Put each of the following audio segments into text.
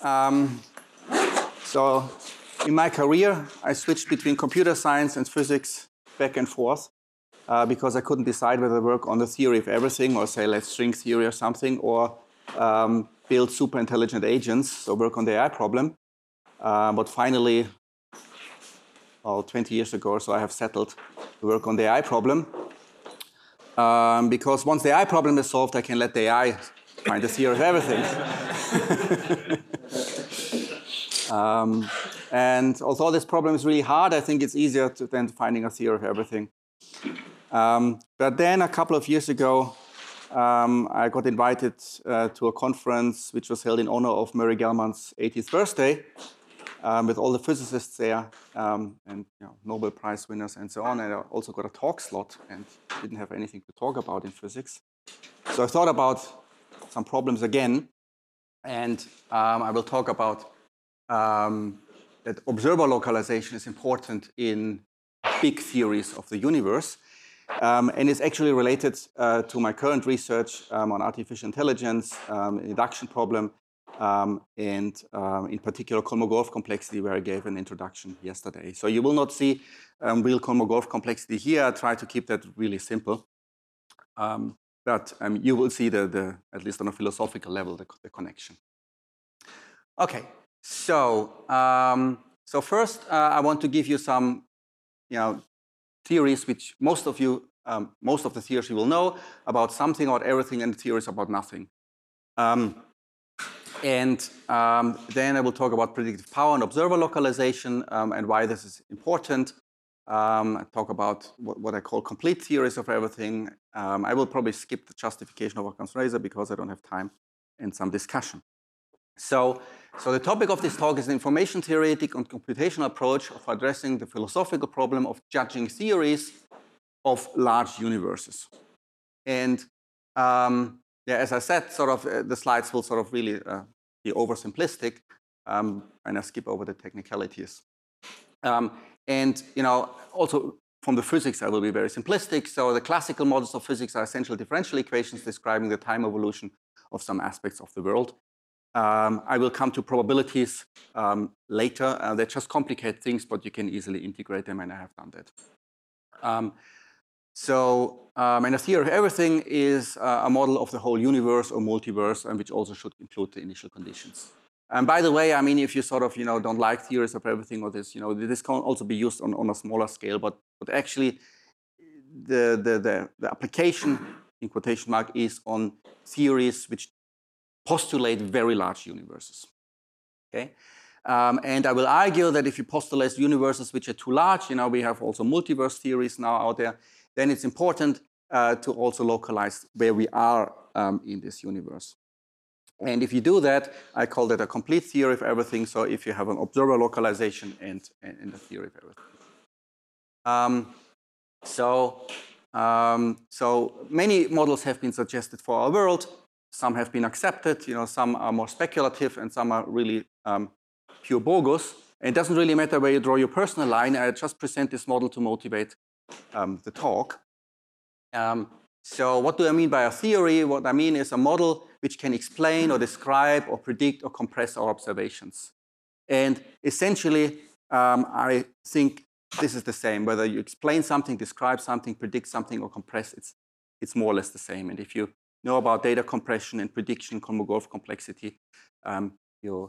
Um, so in my career, I switched between computer science and physics back and forth because I couldn't decide whether to work on the theory of everything or say, let's string theory or something, or build super intelligent agents, so work on the AI problem. But finally, well, 20 years ago or so, I have settled to work on the AI problem. Because once the AI problem is solved, I can let the AI find the theory of everything. And although this problem is really hard, I think it's easier than finding a theory of everything. But then a couple of years ago, I got invited to a conference which was held in honor of Murray Gell-Mann's 80th birthday, with all the physicists there, and Nobel Prize winners and so on. And I also got a talk slot and didn't have anything to talk about in physics. So I thought about some problems again, and I will talk about that observer localization is important in big theories of the universe. And it's actually related to my current research on artificial intelligence, induction problem, and in particular Kolmogorov complexity, where I gave an introduction yesterday. So you will not see real Kolmogorov complexity here. I try to keep that really simple. But you will see at least on a philosophical level, the connection. Okay, so first I want to give you some theories which most of the theories you will know about something, about everything, and theories about nothing. And then I will talk about predictive power and observer localization and why this is important. I talk about what I call complete theories of everything. I will probably skip the justification of Occam's razor because I don't have time, and some discussion. So the topic of this talk is the information theoretic and computational approach of addressing the philosophical problem of judging theories of large universes. And as I said, the slides will really be oversimplistic, and I skip over the technicalities. And also from the physics, I will be very simplistic. So the classical models of physics are essential differential equations describing the time evolution of some aspects of the world. I will come to probabilities later. They just complicate things, but you can easily integrate them, and I have done that. And a theory of everything is a model of the whole universe or multiverse, and which also should include the initial conditions. And by the way, if you don't like theories of everything or this, this can also be used on a smaller scale, but actually the application, in quotation mark, is on theories which postulate very large universes. Okay, and I will argue that if you postulate universes which are too large, we have also multiverse theories now out there, then it's important to also localize where we are in this universe. And if you do that, I call that a complete theory of everything. So if you have an observer localization and a theory of everything. So many models have been suggested for our world. Some have been accepted, some are more speculative, and some are really pure bogus. And it doesn't really matter where you draw your personal line. I just present this model to motivate the talk. So what do I mean by a theory? What I mean is a model which can explain or describe or predict or compress our observations. And essentially, I think this is the same. Whether you explain something, describe something, predict something, or compress, it's more or less the same. And if you know about data compression and prediction, Kolmogorov complexity, you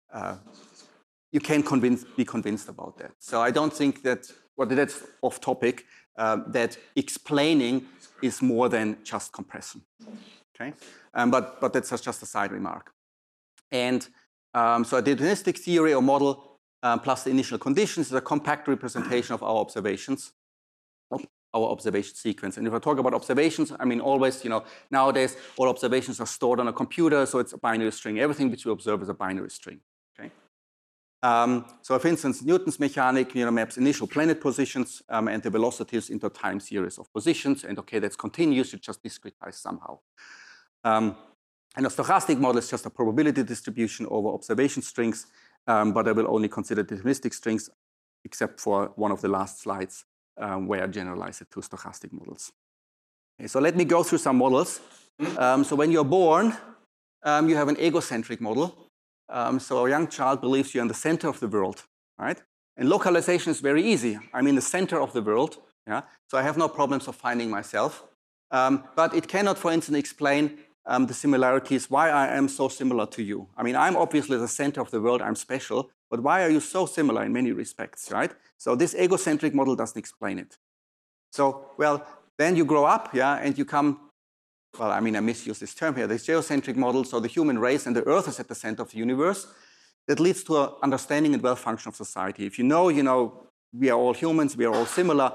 can be convinced about that. So I don't think that, that's off topic, that explaining is more than just compression. Okay, but that's just a side remark. And so a deterministic theory or model plus the initial conditions is a compact representation of our observations, our observation sequence. And if I talk about observations, always, nowadays all observations are stored on a computer, so it's a binary string. Everything which you observe is a binary string. Okay. So for instance, Newton's mechanic maps initial planet positions and the velocities into a time series of positions. And okay, that's continuous, you just discretize somehow. And a stochastic model is just a probability distribution over observation strings, but I will only consider deterministic strings, except for one of the last slides, where I generalize it to stochastic models. Okay, so let me go through some models. So when you're born, you have an egocentric model. So a young child believes you're in the center of the world, right? And localization is very easy. I'm in the center of the world, yeah? So I have no problems of finding myself. But it cannot, for instance, explain the similarities, why I am so similar to you. I mean, I'm obviously the center of the world, I'm special, but why are you so similar in many respects, right? So this egocentric model doesn't explain it. So, well, then you grow up, yeah, and you come, well, I mean, I misuse this term here, this geocentric model, so the human race and the Earth is at the center of the universe. That leads to an understanding and well-function of society. If you know, we are all humans, we are all similar,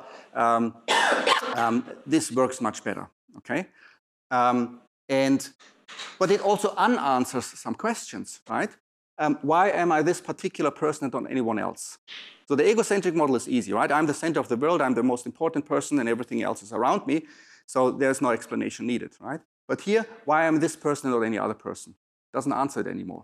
this works much better, okay? But it also unanswers some questions, right? Why am I this particular person and not anyone else? So the egocentric model is easy, right? I'm the center of the world, I'm the most important person, and everything else is around me. So there's no explanation needed, right? But here, why am I this person and not any other person? Doesn't answer it anymore.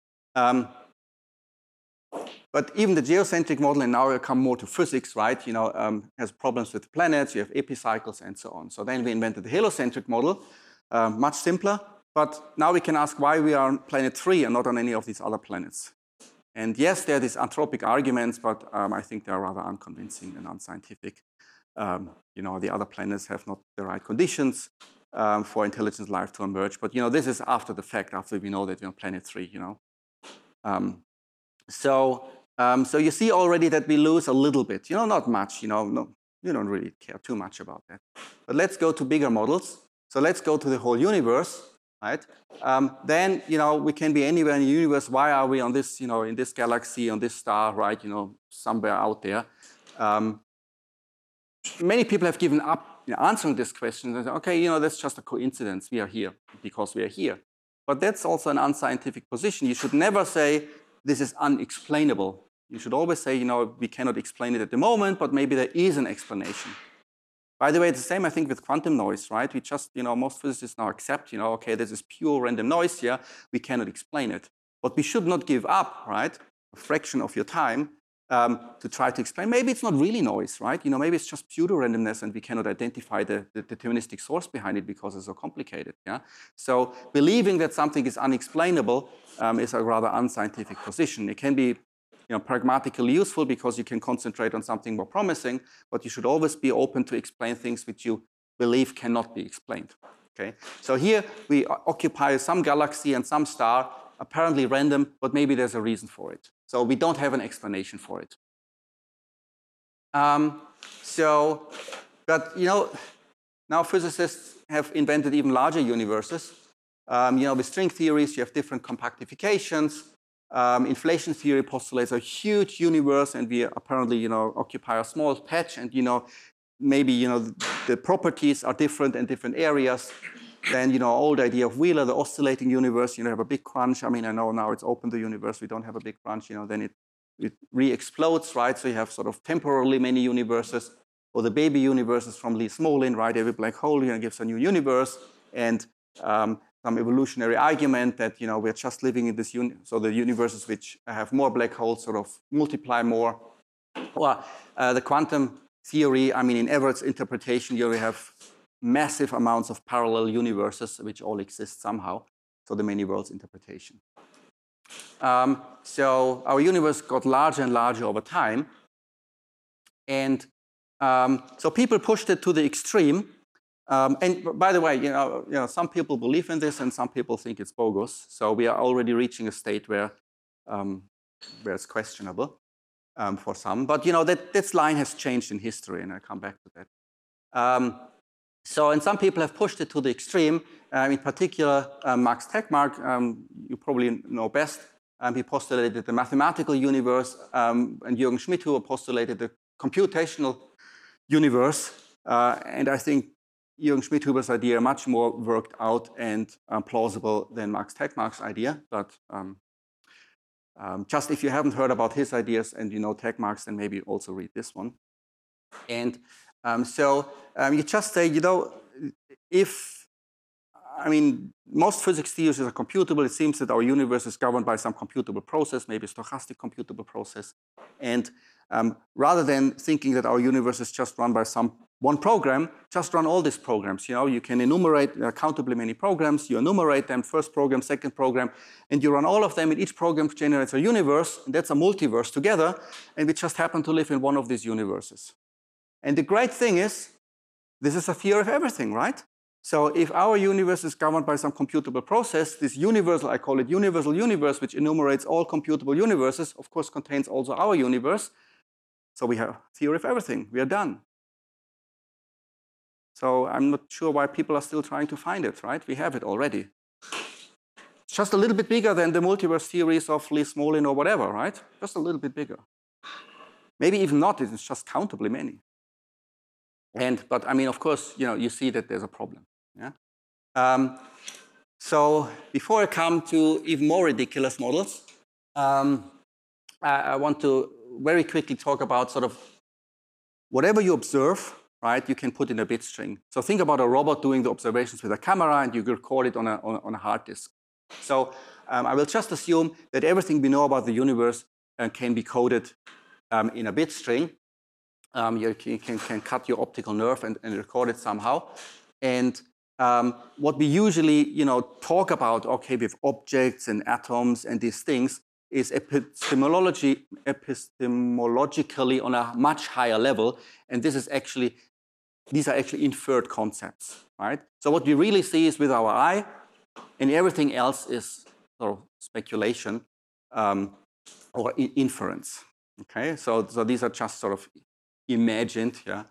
But even the geocentric model, and now we come more to physics, right? Has problems with planets, you have epicycles, and so on. So then we invented the heliocentric model, much simpler. But now we can ask why we are on planet 3 and not on any of these other planets. And yes, there are these anthropic arguments, but I think they are rather unconvincing and unscientific. The other planets have not the right conditions for intelligent life to emerge. But this is after the fact, after we know that we're on planet 3. So you see already that we lose a little bit. Not much. No, you don't really care too much about that. But let's go to bigger models. So let's go to the whole universe. Right? Then, we can be anywhere in the universe. Why are we on this, in this galaxy, on this star, right? Somewhere out there. Many people have given up answering this question. They say, okay, that's just a coincidence. We are here because we are here. But that's also an unscientific position. You should never say this is unexplainable. You should always say, we cannot explain it at the moment, but maybe there is an explanation. By the way, it's the same, I think, with quantum noise, right? We just, most physicists now accept, okay, this is pure random noise here. We cannot explain it. But we should not give up, right, a fraction of your time to try to explain. Maybe it's not really noise, right? Maybe it's just pseudo-randomness and we cannot identify the deterministic source behind it because it's so complicated, yeah? So believing that something is unexplainable is a rather unscientific position. It can be pragmatically useful because you can concentrate on something more promising, but you should always be open to explain things which you believe cannot be explained, okay? So here we occupy some galaxy and some star, apparently random, but maybe there's a reason for it. So we don't have an explanation for it. But now physicists have invented even larger universes. With string theories, you have different compactifications. Inflation theory postulates a huge universe, and we apparently, occupy a small patch, and maybe the properties are different in different areas. Then old idea of Wheeler, the oscillating universe. Have a big crunch. I mean, I know now it's open the universe. We don't have a big crunch. Then it re-explodes, right? So you have sort of temporarily many universes, or the baby universes from Lee Smolin, right? Every black hole gives a new universe, and some evolutionary argument that we're just living in this so the universes which have more black holes sort of multiply more. Or the quantum theory, I mean, in Everett's interpretation, you have massive amounts of parallel universes which all exist somehow. So the many worlds interpretation. So our universe got larger and larger over time, and so people pushed it to the extreme. And by the way, some people believe in this and some people think it's bogus. So we are already reaching a state where it's questionable for some. But this line has changed in history, and I'll come back to that. And some people have pushed it to the extreme. In particular, Max Tegmark, you probably know best. He postulated the mathematical universe, and Jürgen Schmidhuber postulated the computational universe. And I think Jürgen Schmidhuber's idea much more worked out and plausible than Max Tegmark's idea. But just if you haven't heard about his ideas and Tegmark's, then maybe also read this one. And you just say, most physics theories are computable. It seems that our universe is governed by some computable process, maybe a stochastic computable process. And rather than thinking that our universe is just run by some one program, just run all these programs. You know, you can enumerate countably many programs, you enumerate them, first program, second program, and you run all of them, and each program generates a universe, and that's a multiverse together, and we just happen to live in one of these universes. And the great thing is, this is a theory of everything, right? So if our universe is governed by some computable process, this universal, I call it universal universe, which enumerates all computable universes, of course contains also our universe. So we have theory of everything, we are done. So I'm not sure why people are still trying to find it, right? We have it already. It's just a little bit bigger than the multiverse theories of Lee Smolin or whatever, right? Just a little bit bigger. Maybe even not, it's just countably many. But I mean, of course, you know, you see that there's a problem. Yeah. So before I come to even more ridiculous models, I want to very quickly talk about sort of whatever you observe, right? You can put in a bit string. So think about a robot doing the observations with a camera, and you record it on a hard disk. So I will just assume that everything we know about the universe can be coded in a bit string. You can cut your optical nerve and record it somehow. And what we usually, you know, talk about, okay, with objects and atoms and these things, is epistemologically on a much higher level. And this is actually, these are actually inferred concepts, right? So what we really see is with our eye, and everything else is sort of speculation or inference. Okay, so these are just sort of imagined, yeah.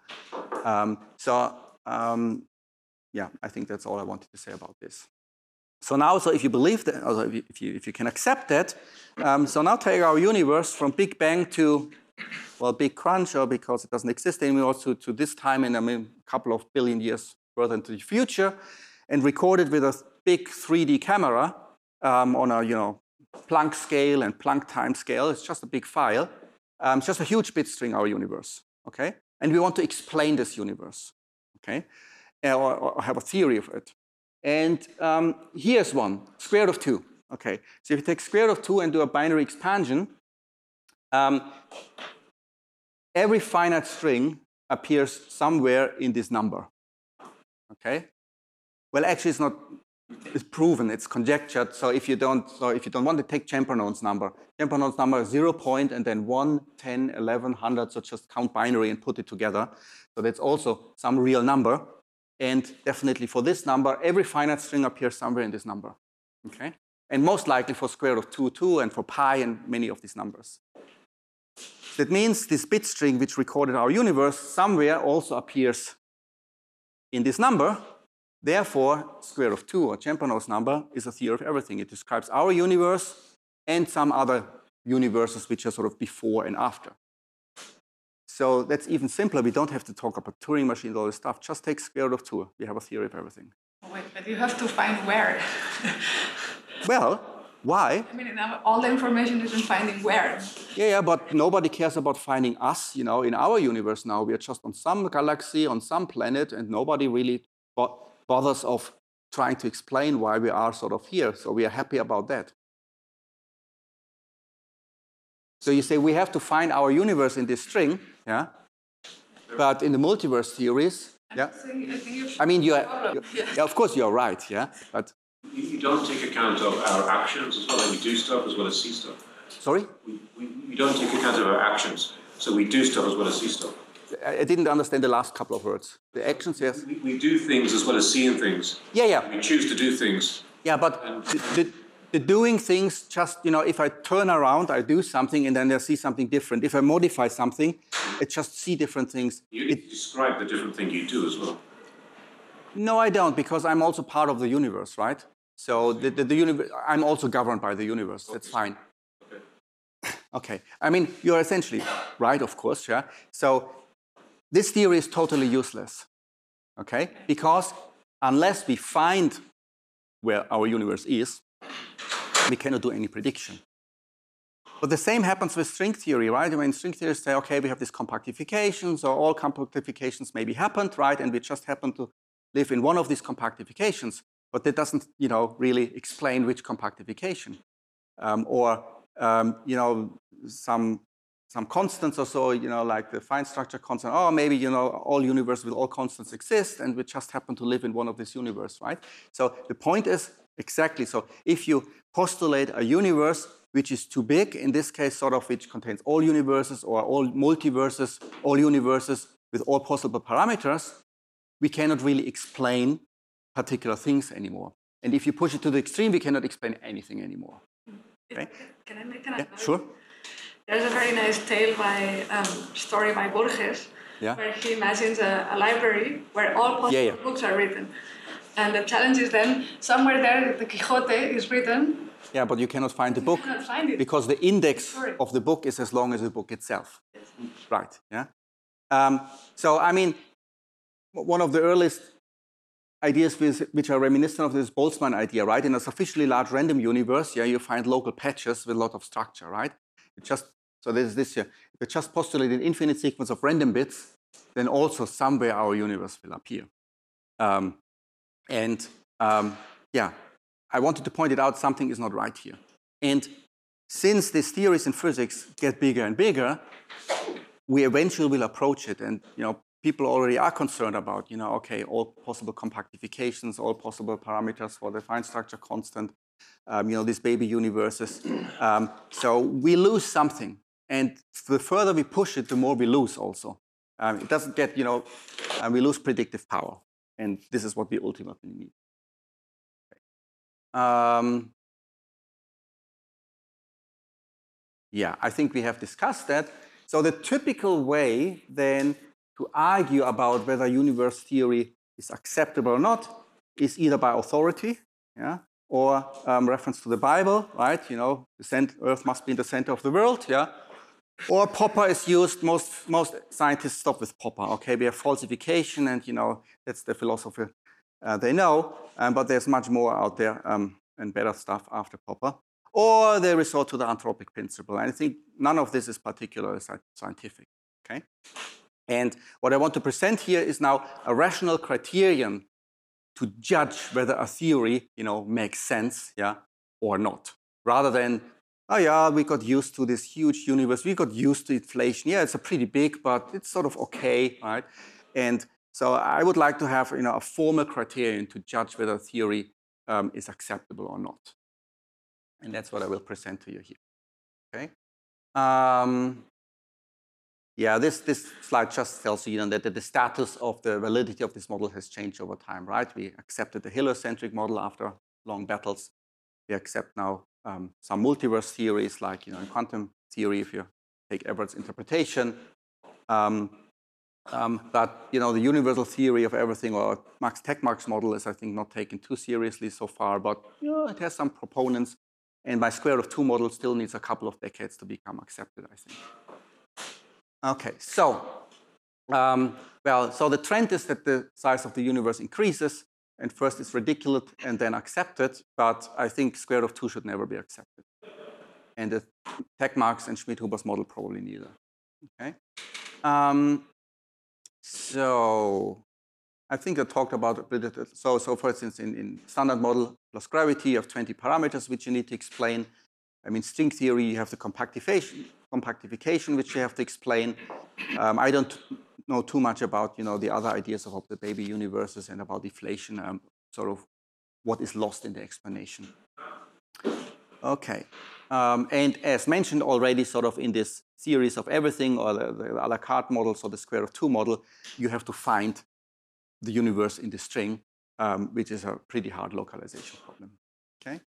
Yeah, I think that's all I wanted to say about this. So now, if you believe that, also if you can accept that, so now take our universe from Big Bang to, well, Big Crunch, or because it doesn't exist anymore, to this time in a couple of billion years further into the future, and record it with a big 3D camera on a, you know, Planck scale and Planck time scale. It's just a big file. It's just a huge bit string, our universe. Okay, and we want to explain this universe. Okay, or have a theory of it. And here's one, square root of 2. Okay, so if you take square root of 2 and do a binary expansion, every finite string appears somewhere in this number. Okay, well, actually, it's not. It's proven. It's conjectured. So if you don't want to take Champernowne's number is 0 point and then 1, 10, 11, 100. So just count binary and put it together. So that's also some real number. And definitely for this number, every finite string appears somewhere in this number. Okay, and most likely for square root of 2, 2, and for pi and many of these numbers. That means this bit string which recorded our universe somewhere also appears in this number. Therefore, square root of 2, or Champernowne's number, is a theory of everything. It describes our universe and some other universes which are sort of before and after. So that's even simpler. We don't have to talk about Turing machines, all this stuff. Just take square root of 2. We have a theory of everything. Oh, wait, but you have to find where. Well, why? I mean, all the information is in finding where. Yeah, but nobody cares about finding us, you know, in our universe now. We are just on some galaxy, on some planet, and nobody really bothers of trying to explain why we are sort of here. So we are happy about that. So you say we have to find our universe in this string, yeah? But in the multiverse theories, yeah? I mean, yeah, of course you're right, yeah? But you don't take account of our actions as well, and we do stuff as well as see stuff. Sorry? We don't take account of our actions, so we do stuff as well as see stuff. I didn't understand the last couple of words. The actions, yes? We do things as well as seeing things. Yeah. We choose to do things. Yeah, but the doing things, just, you know, if I turn around, I do something, and then I see something different. If I modify something, I just see different things. You describe the different thing you do as well. No, I don't, because I'm also part of the universe, right? So the universe, I'm also governed by the universe. That's fine. Okay. I mean, you're essentially right, of course, yeah? So this theory is totally useless, okay? Because unless we find where our universe is, we cannot do any prediction. But the same happens with string theory, right? I mean, string theorists say, okay, we have this compactification, so all compactifications maybe happened, right? And we just happen to live in one of these compactifications, but that doesn't, you know, really explain which compactification. You know, some some constants or so, like the fine structure constant, or maybe, all universes with all constants exist, and we just happen to live in one of these universes, right? So the point is, exactly, so if you postulate a universe which is too big, in this case, sort of which contains all universes or all multiverses, all universes with all possible parameters, we cannot really explain particular things anymore. And if you push it to the extreme, we cannot explain anything anymore. Okay? Can I make an Yeah, sure. There's a very nice story by Borges, where he imagines a library where all possible books are written. And the challenge is then, somewhere there, the Quixote is written. Yeah, but you cannot find the book. You cannot find it. Because the index of the book is as long as the book itself. Yes. Right, yeah. So, I mean, one of the earliest ideas which are reminiscent of this Boltzmann idea, right? In a sufficiently large random universe, you find local patches with a lot of structure, right? So this is this here. If we just postulate an infinite sequence of random bits, then also somewhere our universe will appear. Yeah, I wanted to point it out, something is not right here. And since these theories in physics get bigger and bigger, we eventually will approach it. And people already are concerned about, okay, all possible compactifications, all possible parameters for the fine structure constant, these baby universes. So we lose something. And the further we push it, the more we lose also. It doesn't get, we lose predictive power. And this is what we ultimately need. Yeah, I think we have discussed that. So the typical way then to argue about whether universe theory is acceptable or not is either by authority, or reference to the Bible, right? Earth must be in the center of the world, Or Popper is used. Most scientists stop with Popper. Okay, we have falsification, and that's the philosophy they know. But there's much more out there and better stuff after Popper. Or they resort to the anthropic principle. And I think none of this is particularly scientific. Okay. And what I want to present here is now a rational criterion to judge whether a theory, makes sense, or not, rather than, oh yeah, we got used to this huge universe. We got used to inflation. Yeah, it's a pretty big, but it's sort of okay, right? And so I would like to have, a formal criterion to judge whether a theory is acceptable or not. And that's what I will present to you here. Okay. Yeah, this slide just tells you, that the status of the validity of this model has changed over time, right? We accepted the heliocentric model after long battles. We accept now some multiverse theories, like in quantum theory, if you take Everett's interpretation. But the universal theory of everything, or Max Tegmark's model, is I think not taken too seriously so far. But it has some proponents, and my square root of 2 model still needs a couple of decades to become accepted, I think. Okay, so so the trend is that the size of the universe increases, and first it's ridiculous and then accepted, but I think square root of 2 should never be accepted. And the Tegmark's and Schmidt-Huber's model probably neither. Okay. So I think I talked about it. So for instance, in standard model plus gravity, you have 20 parameters which you need to explain. I mean, string theory, you have the compactification, which you have to explain. I don't know too much about, the other ideas of the baby universes and about deflation, sort of what is lost in the explanation. Okay. And as mentioned already, sort of in this series of everything, or the a la carte models, or the square root of 2 model, you have to find the universe in the string, which is a pretty hard localization problem. Okay.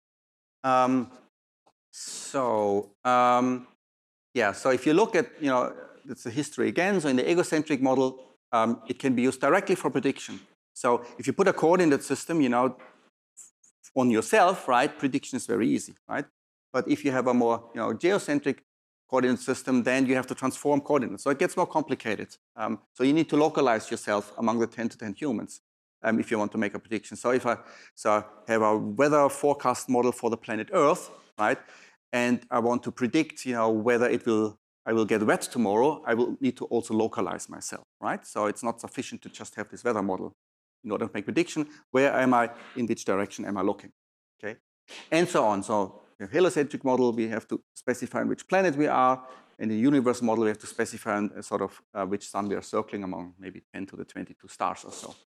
So if you look at, it's the history again. So in the egocentric model, it can be used directly for prediction. So if you put a coordinate system, on yourself, right, prediction is very easy, right? But if you have a more, geocentric coordinate system, then you have to transform coordinates. So it gets more complicated. So you need to localize yourself among the 10 to 10 humans if you want to make a prediction. So if I have a weather forecast model for the planet Earth, right, and I want to predict, whether I will get wet tomorrow, I will need to also localize myself, right? So it's not sufficient to just have this weather model in order to make prediction. Where am I? In which direction am I looking? Okay, and so on. So the heliocentric model, we have to specify on which planet we are. In the universe model, we have to specify on sort of which sun we are circling among, maybe 10 to the 22 stars or so.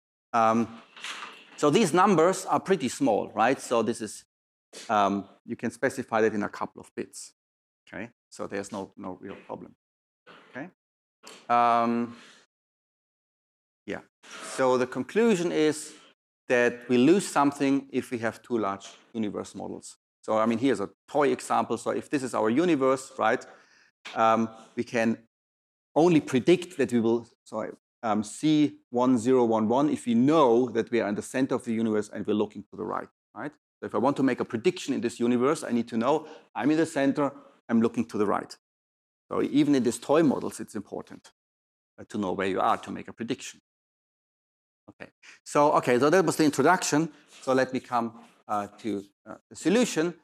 So these numbers are pretty small, right? So this is, you can specify that in a couple of bits, okay? So there's no real problem, okay? Yeah, so the conclusion is that we lose something if we have too large universe models. So, I mean, here's a toy example. So if this is our universe, right, we can only predict that we will see 1, 0, 1, 1 if we know that we are in the center of the universe and we're looking to the right, right? So if I want to make a prediction in this universe, I need to know I'm in the center, I'm looking to the right. So even in these toy models, it's important to know where you are to make a prediction. Okay, so that was the introduction. So let me come to the solution.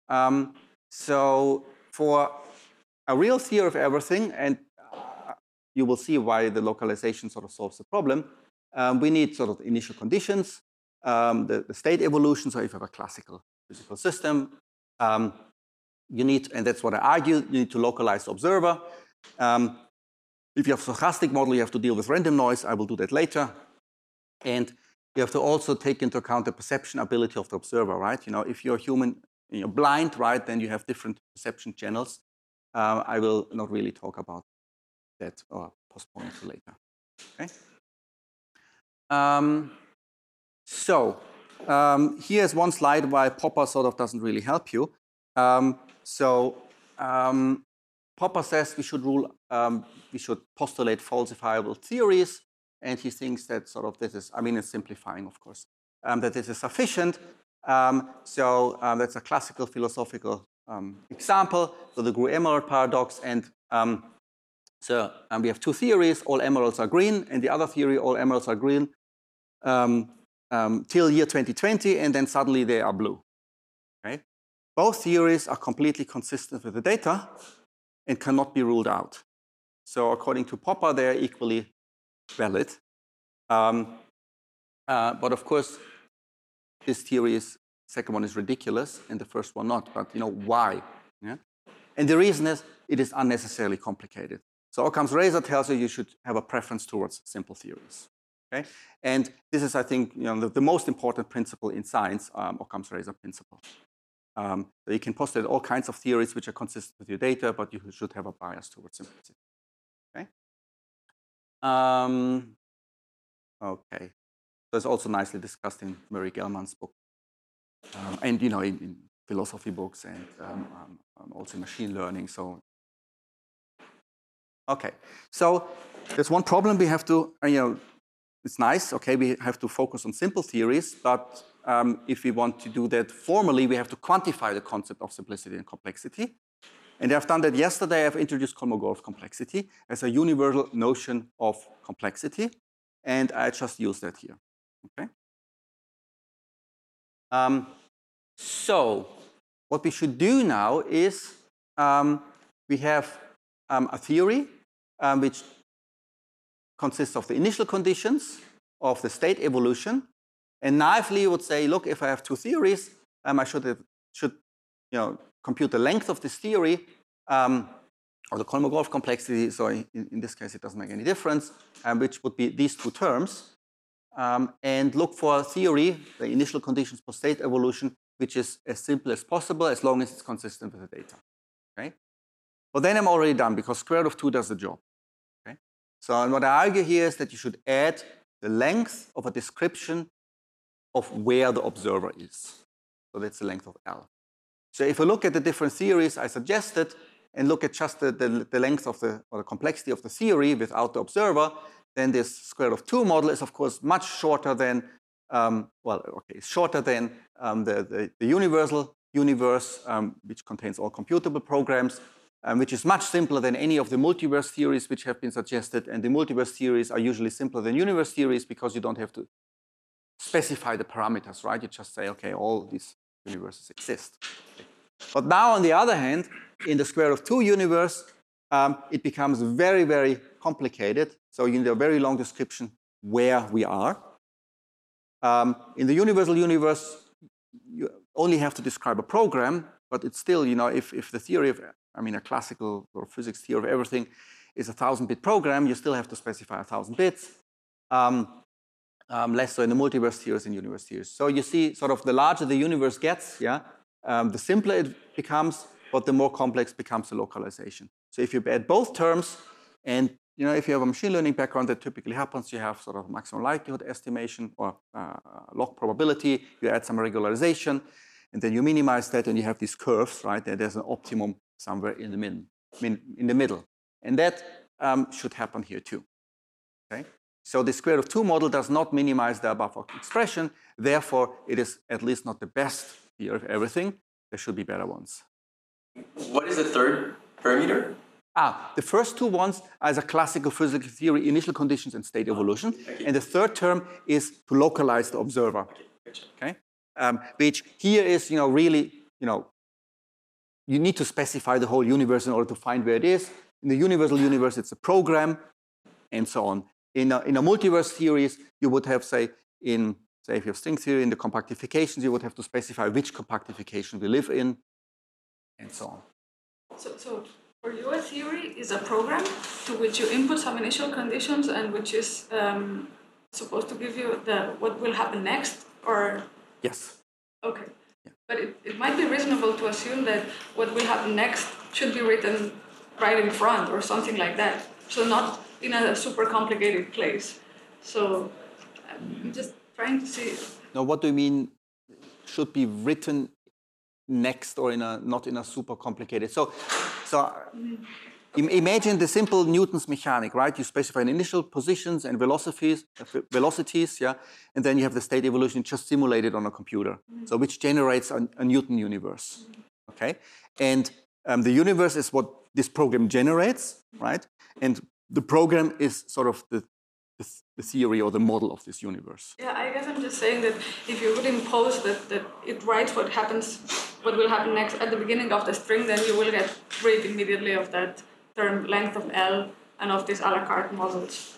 So for a real theory of everything, and you will see why the localization sort of solves the problem, we need sort of initial conditions, the state evolution. So if you have a classical physical system, you need, and that's what I argue, you need to localize the observer. If you have a stochastic model, you have to deal with random noise. I will do that later. And you have to also take into account the perception ability of the observer, right? You know, if you're human, you're blind, right, then you have different perception channels. I will not really talk about that or postpone it to later. Okay. Here's one slide why Popper sort of doesn't really help you. Popper says we should postulate falsifiable theories, and he thinks that sort of this is, I mean, it's simplifying, of course, that this is sufficient. That's a classical philosophical example, so the Grue-Emerald paradox, and we have two theories, all emeralds are green, and the other theory, all emeralds are green till year 2020, and then suddenly they are blue. Okay? Both theories are completely consistent with the data and cannot be ruled out. So according to Popper, they are equally valid. But of course, this theory second one is ridiculous, and the first one not. But you know why? Yeah? And the reason is it is unnecessarily complicated. So Occam's razor tells you should have a preference towards simple theories. Okay? And this is, I think, the most important principle in science, Occam's razor principle. So you can postulate all kinds of theories which are consistent with your data, but you should have a bias towards simplicity. Okay? Okay. So it's also nicely discussed in Murray Gell-Mann's book, and in philosophy books, and also in machine learning. So, okay. So there's one problem we have to, it's nice. Okay, we have to focus on simple theories, but if we want to do that formally, we have to quantify the concept of simplicity and complexity. And I've done that yesterday. I've introduced Kolmogorov complexity as a universal notion of complexity, and I just use that here. Okay. So what we should do now is we have a theory which consists of the initial conditions of the state evolution. And naively, you would say, look, if I have two theories, I should compute the length of this theory, or the Kolmogorov complexity. So in this case, it doesn't make any difference, which would be these two terms, and look for a theory, the initial conditions for state evolution, which is as simple as possible, as long as it's consistent with the data. Okay. Well, then I'm already done, because square root of 2 does the job. Okay. So what I argue here is that you should add the length of a description of where the observer is. So that's the length of L. So if you look at the different theories I suggested and look at just the length of or the complexity of the theory without the observer, then this square root of 2 model is, of course, much shorter than, it's shorter than the universal universe, which contains all computable programs, which is much simpler than any of the multiverse theories which have been suggested. And the multiverse theories are usually simpler than universe theories because you don't have to specify the parameters, right? You just say, okay, all these universes exist. Okay. But now, on the other hand, in the square root of 2 universe, it becomes very, very complicated. So you need a very long description where we are. In the universal universe, you only have to describe a program, but it's still, you know, if the theory of, I mean, a classical or physics theory of everything is a 1,000-bit program, you still have to specify 1,000 bits. Less so in the multiverse theories and universe theories. So you see, sort of the larger the universe gets, yeah, the simpler it becomes, but the more complex becomes the localization. So if you add both terms, and you know, if you have a machine learning background, that typically happens. You have sort of maximum likelihood estimation or log probability. You add some regularization, and then you minimize that, and you have these curves, right? There's an optimum somewhere in the middle, and that should happen here too. Okay. So the square root of 2 model does not minimize the above expression. Therefore, it is at least not the best here of everything. There should be better ones. What is the third parameter? The first two ones are as a classical physical theory, initial conditions and state evolution. Okay. And the third term is to localize the observer. Okay. Which here is, you know, really, you know, you need to specify the whole universe in order to find where it is. In the universal universe, it's a program, and so on. In a multiverse theories, you would have, say, if you have string theory, in the compactifications, you would have to specify which compactification we live in, and so on. So for you, a theory is a program to which you input some initial conditions and which is supposed to give you what will happen next, or? Yes. Okay. Yeah. But it might be reasonable to assume that what will happen next should be written right in front or something like that. So not in a super complicated place. So I'm just trying to see. Now, what do you mean should be written next or not in a super complicated? So imagine the simple Newton's mechanic, right? You specify initial positions and velocities, yeah, and then you have the state evolution just simulated on a computer, so which generates a Newton universe, okay? And the universe is what this program generates, right? And the program is sort of the theory or the model of this universe. Yeah, I guess I'm just saying that if you would impose that it writes what will happen next at the beginning of the string, then you will get rid immediately of that term length of L and of these a la carte models.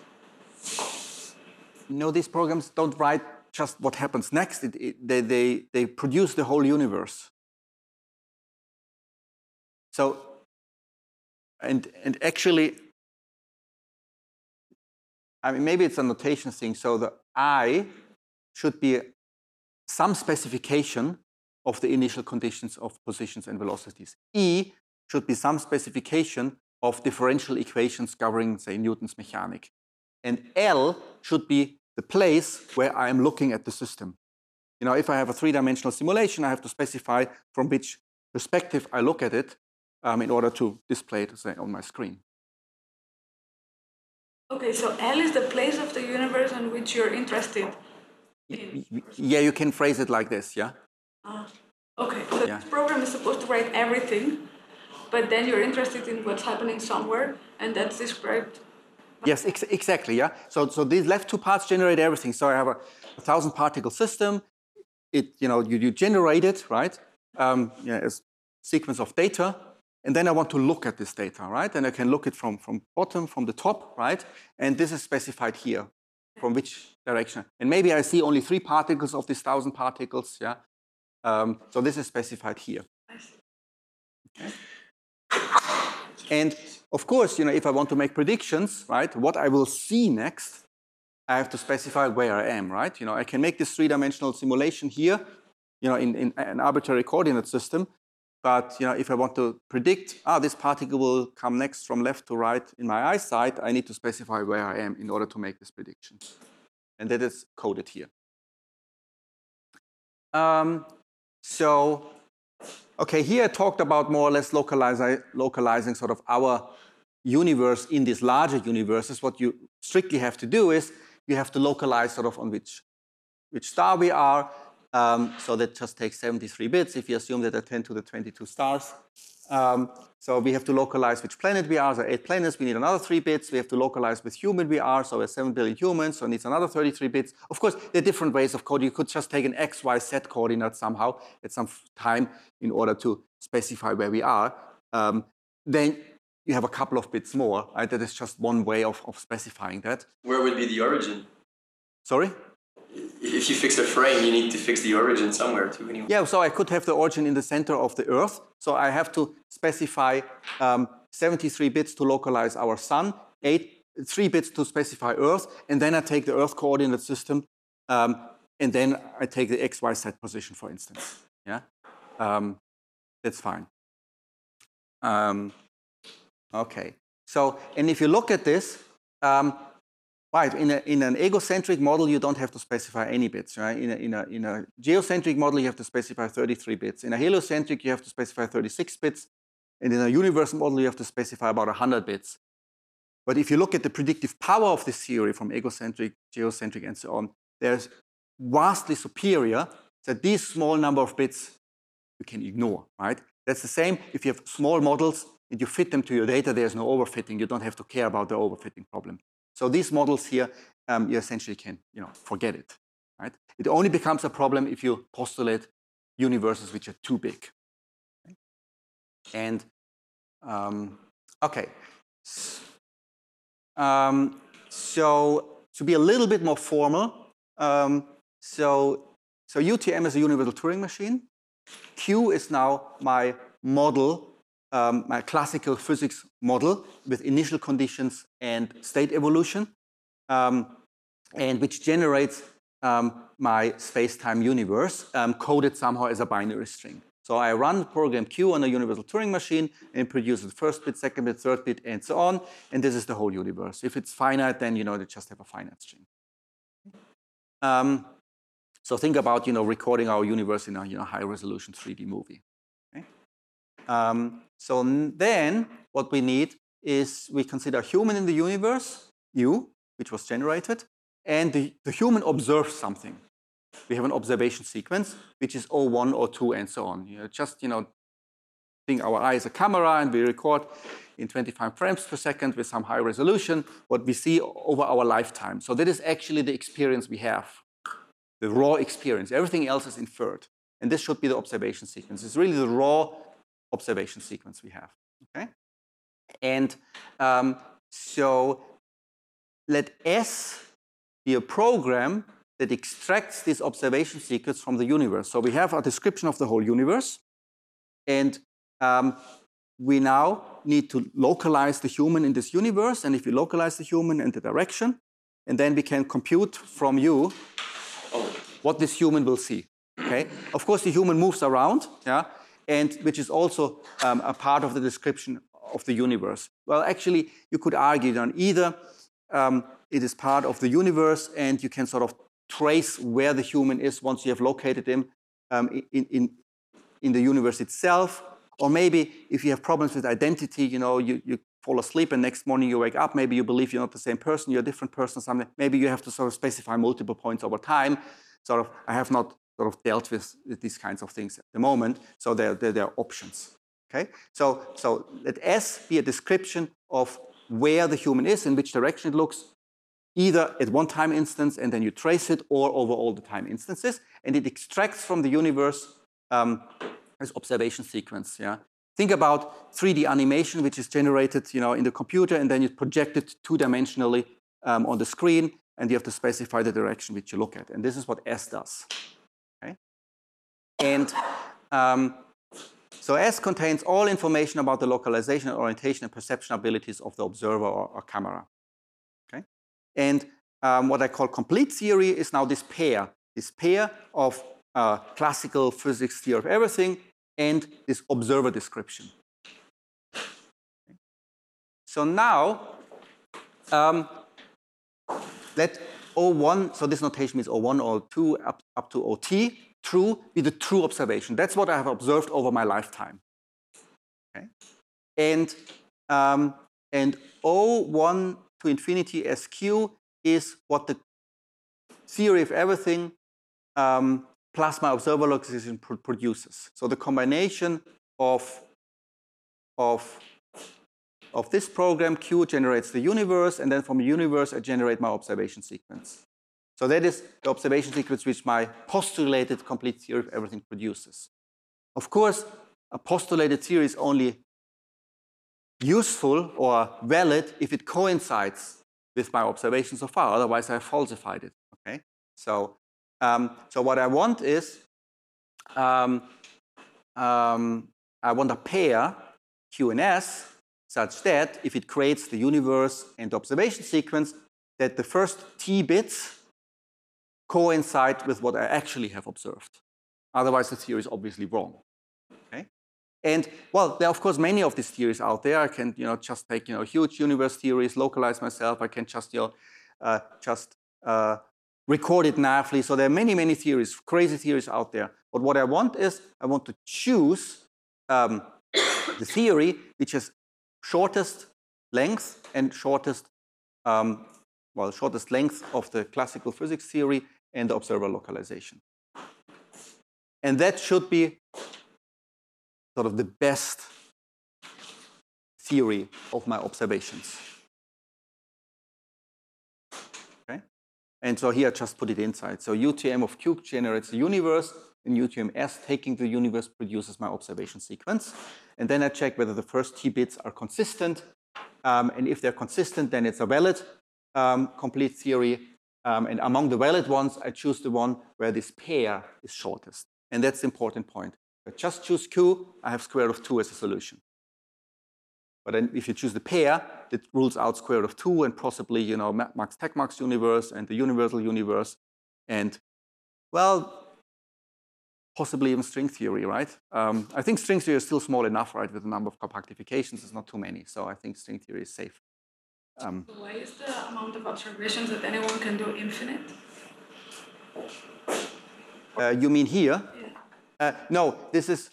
No, these programs don't write just what happens next. They produce the whole universe. So, and actually, I mean, maybe it's a notation thing. So the I should be some specification of the initial conditions of positions and velocities. E should be some specification of differential equations governing, say, Newton's mechanic. And L should be the place where I'm looking at the system. You know, if I have a three-dimensional simulation, I have to specify from which perspective I look at it in order to display it, say, on my screen. Okay, so L is the place of the universe in which you're interested in. Yeah, you can phrase it like this, yeah? Okay, so this program is supposed to write everything, but then you're interested in what's happening somewhere, and that's described. Yes, exactly, yeah? So these left two parts generate everything. So I have a 1,000-particle system. You generate it, right? A sequence of data. And then I want to look at this data, right? And I can look it from bottom, from the top, right? And this is specified here, from which direction. And maybe I see only 3 particles of these 1,000 particles, yeah? So this is specified here. Okay. And of course, if I want to make predictions, right, what I will see next, I have to specify where I am, right? I can make this 3-dimensional simulation here, in an arbitrary coordinate system. But if I want to predict, this particle will come next from left to right in my eyesight, I need to specify where I am in order to make this prediction. And that is coded here. Okay, here I talked about more or less localizing sort of our universe in these larger universes. What you strictly have to do is you have to localize sort of on which star we are. So that just takes 73 bits if you assume that there are 10 to the 22 stars. So we have to localize which planet we are. So 8 planets, we need another 3 bits. We have to localize which human we are. So we're 7 billion humans, so it needs another 33 bits. Of course, there are different ways of coding. You could just take an X, Y, Z coordinate somehow at some time in order to specify where we are. Then you have a couple of bits more, right? That is just one way of specifying that. Where would be the origin? Sorry? if you fix a frame, you need to fix the origin somewhere too. Anyway. Yeah, so I could have the origin in the center of the Earth. So I have to specify 73 bits to localize our sun, 3 bits to specify Earth, and then I take the Earth coordinate system, and then I take the X, Y, Z position, for instance. Yeah, that's fine. Okay. So, and if you look at this, right, in an egocentric model, you don't have to specify any bits, right? In a geocentric model, you have to specify 33 bits. In a heliocentric, you have to specify 36 bits. And in a universe model, you have to specify about 100 bits. But if you look at the predictive power of this theory from egocentric, geocentric, and so on, there's vastly superior that these small number of bits you can ignore, right? That's the same if you have small models and you fit them to your data, there's no overfitting. You don't have to care about the overfitting problem. So these models here, you essentially can, forget it, right? It only becomes a problem if you postulate universes which are too big. Okay? And, okay. So to be a little bit more formal, so UTM is a universal Turing machine. Q is now my model, my classical physics model with initial conditions and state evolution, and which generates my space-time universe coded somehow as a binary string. So I run program Q on a universal Turing machine and produce the first bit, second bit, third bit, and so on. And this is the whole universe. If it's finite, then they just have a finite string. So think about recording our universe in a high-resolution 3D movie. Okay? So then what we need is we consider a human in the universe, U, which was generated, and the human observes something. We have an observation sequence, which is O1, O2, and so on. Just think our eye is a camera, and we record in 25 frames per second with some high resolution what we see over our lifetime. So that is actually the experience we have, the raw experience. Everything else is inferred. And this should be the observation sequence. It's really the raw observation sequence we have. Okay? And so let S be a program that extracts this observation sequence from the universe. So we have a description of the whole universe. And we now need to localize the human in this universe. And if we localize the human and the direction, and then we can compute from U what this human will see. Okay? Of course, the human moves around, yeah, and which is also a part of the description of the universe. Well, actually, you could argue that either it is part of the universe, and you can sort of trace where the human is once you have located him in the universe itself. Or maybe if you have problems with identity, you fall asleep and next morning you wake up, maybe you believe you're not the same person, you're a different person, something. Maybe you have to sort of specify multiple points over time. I have not sort of dealt with these kinds of things at the moment, so there are options. Okay? So let S be a description of where the human is, in which direction it looks, either at one time instance and then you trace it, or over all the time instances, and it extracts from the universe this observation sequence. Yeah, think about 3D animation, which is generated, in the computer, and then you project it two-dimensionally on the screen, and you have to specify the direction which you look at, and this is what S does. Okay, and so S contains all information about the localization, orientation, and perception abilities of the observer or camera. Okay, and what I call complete theory is now this pair of classical physics theory of everything and this observer description. Okay. So now, let O1, so this notation means O1, O2, up to OT, true, be the true observation. That's what I have observed over my lifetime. Okay. And O1 to infinity SQ is what the theory of everything plus my observer localization produces. So the combination of this program, Q, generates the universe, and then from the universe, I generate my observation sequence. So that is the observation sequence which my postulated complete theory of everything produces. Of course, a postulated theory is only useful or valid if it coincides with my observation so far. Otherwise, I have falsified it. Okay? So So what I want is, I want a pair, Q and S, such that if it creates the universe and the observation sequence, that the first T bits coincide with what I actually have observed. Otherwise, the theory is obviously wrong. Okay? And well, there are of course many of these theories out there. I can just take huge universe theories, localize myself. I can just record it naively. So there are many theories, crazy theories out there. But what I want is I want to choose the theory which has shortest length and shortest length of the classical physics theory and the observer localization. And that should be sort of the best theory of my observations. Okay? And so here I just put it inside. So UTM of Q generates the universe, and UTM-S taking the universe produces my observation sequence. And then I check whether the first T bits are consistent. And if they're consistent, then it's a valid complete theory. And among the valid ones, I choose the one where this pair is shortest. And that's the important point. If I just choose Q, I have square root of 2 as a solution. But then if you choose the pair, it rules out square root of 2 and possibly, Max-Tegmark's universe and the universal universe. And, well, possibly even string theory, right? I think string theory is still small enough, right, with the number of compactifications. It's not too many. So I think string theory is safe. Why is the amount of observations that anyone can do infinite? You mean here? Yeah. No, this is,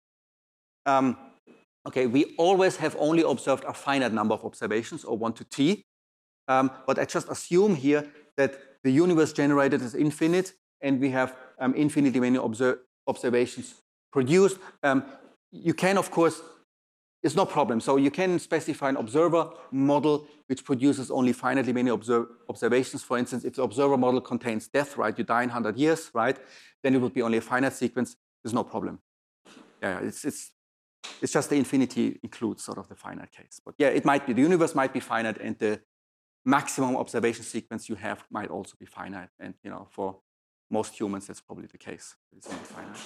okay, we always have only observed a finite number of observations, or 1 to T. But I just assume here that the universe generated is infinite, and we have infinitely many observations produced. You can, of course, it's no problem. So you can specify an observer model which produces only finitely many observations. For instance, if the observer model contains death, right, you die in 100 years, right, then it would be only a finite sequence. There's no problem. Yeah, it's just the infinity includes sort of the finite case. But yeah, it might be, the universe might be finite, and the maximum observation sequence you have might also be finite. And for most humans, that's probably the case. It's not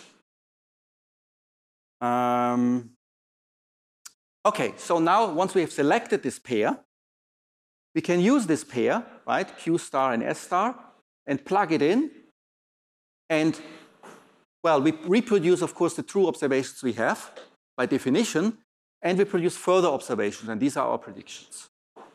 finite. Okay, so now once we have selected this pair, we can use this pair, right, Q star and S star, and plug it in. And, well, we reproduce, of course, the true observations we have by definition, and we produce further observations, and these are our predictions.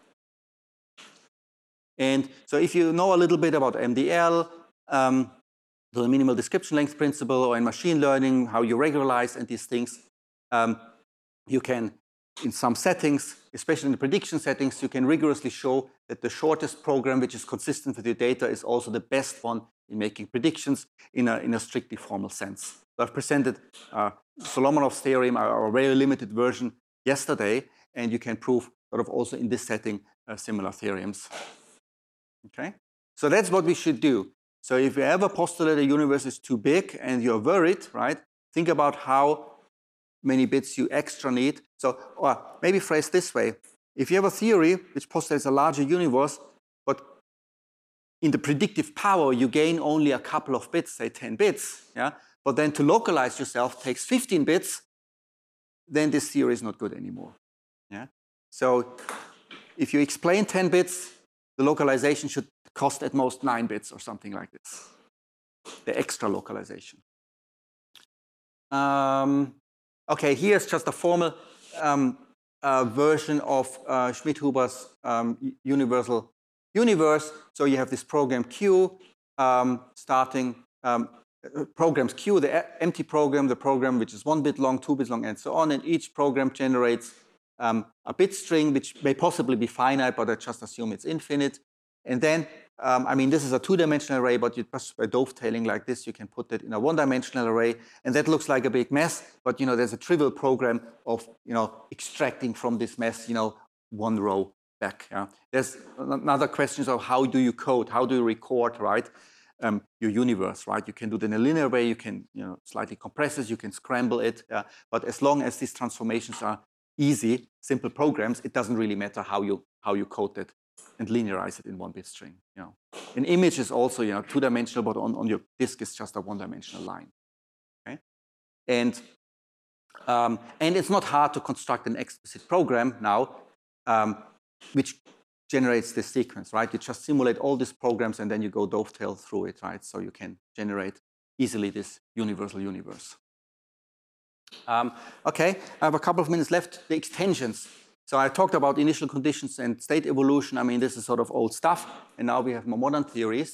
And so if you know a little bit about MDL, the minimal description length principle, or in machine learning, how you regularize and these things, you can, in some settings, especially in the prediction settings, you can rigorously show that the shortest program which is consistent with your data is also the best one in making predictions in a strictly formal sense. So I've presented Solomonov's theorem, our very limited version, yesterday, and you can prove sort of also in this setting similar theorems. Okay, so that's what we should do. So if you ever postulate a universe is too big and you're worried, right, think about how many bits you extra need. So, or maybe phrase this way. If you have a theory which postulates a larger universe, but in the predictive power you gain only a couple of bits, say 10 bits, yeah, but then to localize yourself takes 15 bits, then this theory is not good anymore. Yeah? So if you explain 10 bits, the localization should cost at most 9 bits or something like this, the extra localization. Okay, here's just a formal version of Schmidt-Huber's universal universe. So you have this program Q starting programs Q, the empty program, the program which is 1 bit long, 2 bits long, and so on. And each program generates a bit string which may possibly be finite, but I just assume it's infinite. And then, I mean, this is a 2-dimensional array, but you just by dovetailing like this, you can put it in a 1-dimensional array, and that looks like a big mess. But there's a trivial program of extracting from this mess, 1 row back. Yeah? There's another question of how do you code, how do you record, right? Your universe, right? You can do it in a linear way. You can, slightly compress it. You can scramble it. But as long as these transformations are easy, simple programs, it doesn't really matter how you code it. and linearize it in one bit string. An image is also two-dimensional, but on your disk is just a one-dimensional line. Okay, and it's not hard to construct an explicit program now, which generates this sequence, right? You just simulate all these programs and then you go dovetail through it, right? So you can generate easily this universal universe. Okay, I have a couple of minutes left. The extensions. So I talked about initial conditions and state evolution. I mean, this is sort of old stuff, and now we have more modern theories.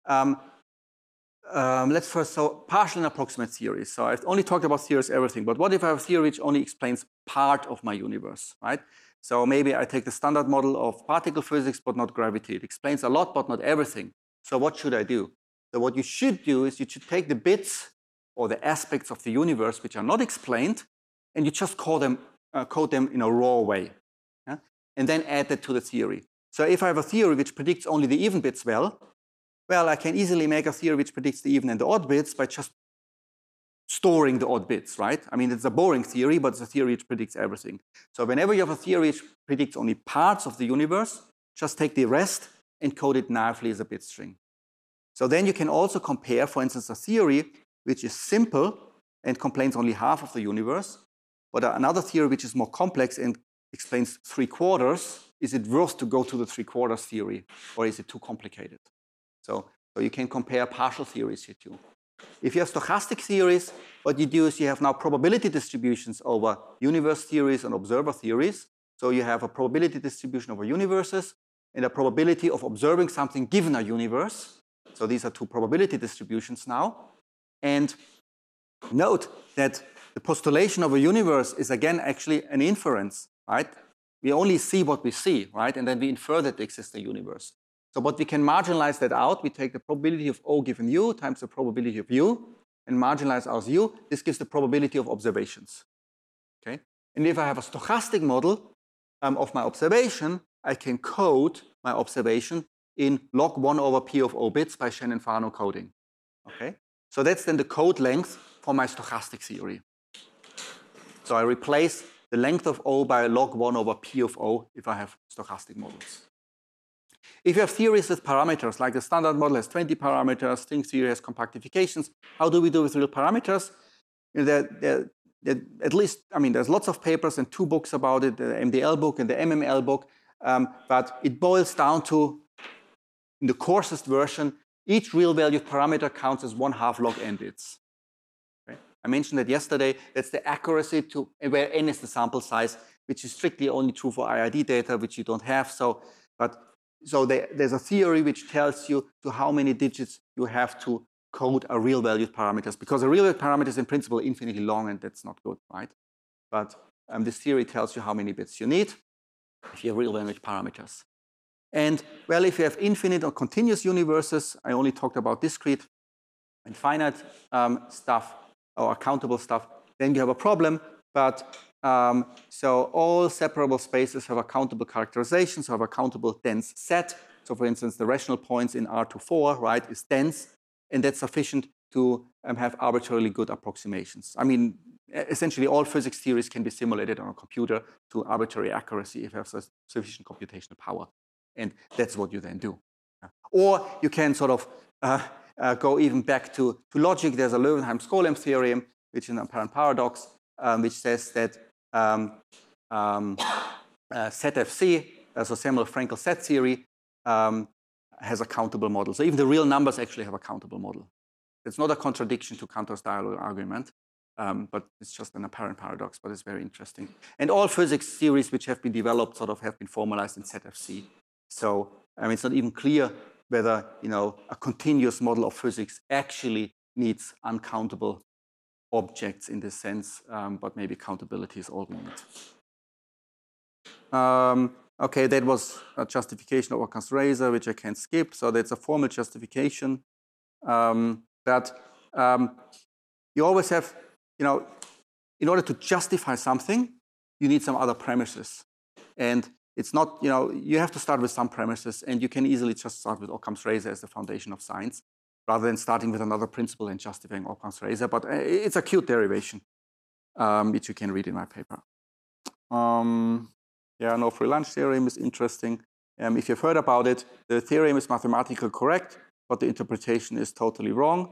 Let's first, so partial and approximate theories. So I've only talked about theories, everything, but what if I have a theory which only explains part of my universe, right? So maybe I take the standard model of particle physics, but not gravity. It explains a lot, but not everything. So what should I do? So what you should do is you should take the bits or the aspects of the universe which are not explained, and you just code them in a raw way, yeah? And then add that to the theory. So if I have a theory which predicts only the even bits well, I can easily make a theory which predicts the even and the odd bits by just storing the odd bits, right? I mean, it's a boring theory, but it's a theory which predicts everything. So whenever you have a theory which predicts only parts of the universe, just take the rest and code it naively as a bit string. So then you can also compare, for instance, a theory which is simple and explains only half of the universe, but another theory which is more complex and explains 3/4. Is it worth to go to the 3/4 theory, or is it too complicated? So you can compare partial theories here too. If you have stochastic theories, what you do is you have now probability distributions over universe theories and observer theories. So you have a probability distribution over universes and a probability of observing something given a universe. So these are two probability distributions now. And note that the postulation of a universe is again actually an inference, right? We only see what we see, right? And then we infer that there exists a universe. So, but we can marginalize that out. We take the probability of O given U times the probability of U and marginalize out U. This gives the probability of observations, okay? And if I have a stochastic model of my observation, I can code my observation in log 1 over P of O bits by Shannon-Fano coding, okay? So that's then the code length for my stochastic theory. So I replace the length of O by log 1 over P of O if I have stochastic models. If you have theories with parameters, like the standard model has 20 parameters, string theory has compactifications, how do we do with real parameters? At least, I mean, there's lots of papers and 2 books about it, the MDL book and the MML book, but it boils down to, in the coarsest version, each real valued parameter counts as 1/2 log n bits. Okay? I mentioned that yesterday. That's the accuracy to where n is the sample size, which is strictly only true for IID data, which you don't have. So there's a theory which tells you to how many digits you have to code a real valued parameters, because a real valued parameter is in principle infinitely long, and that's not good, right? But this theory tells you how many bits you need if you have real valued parameters. And well, if you have infinite or continuous universes, I only talked about discrete and finite stuff or accountable stuff, then you have a problem. But so all separable spaces have a countable characterization, so have a countable dense set. So for instance, the rational points in R24, right, is dense, and that's sufficient to have arbitrarily good approximations. I mean, essentially all physics theories can be simulated on a computer to arbitrary accuracy if you have sufficient computational power. And that's what you then do. Or you can sort of go even back to logic. There's a Löwenheim-Skolem theorem, which is an apparent paradox, which says that ZFC, so Samuel-Frankel set theory, has a countable model. So even the real numbers actually have a countable model. It's not a contradiction to Cantor's dialogue argument, but it's just an apparent paradox, but it's very interesting. And all physics theories which have been developed sort of have been formalized in ZFC. So I mean, it's not even clear whether a continuous model of physics actually needs uncountable objects in this sense, but maybe countability is all we need. Okay, that was a justification of Occam's razor, which I can't skip. So that's a formal justification. But you always have, in order to justify something, you need some other premises. And it's not, you have to start with some premises, and you can easily just start with Occam's razor as the foundation of science, rather than starting with another principle and justifying Occam's razor. But it's a cute derivation, which you can read in my paper. Yeah, no free lunch theorem is interesting. If you've heard about it, the theorem is mathematically correct, but the interpretation is totally wrong.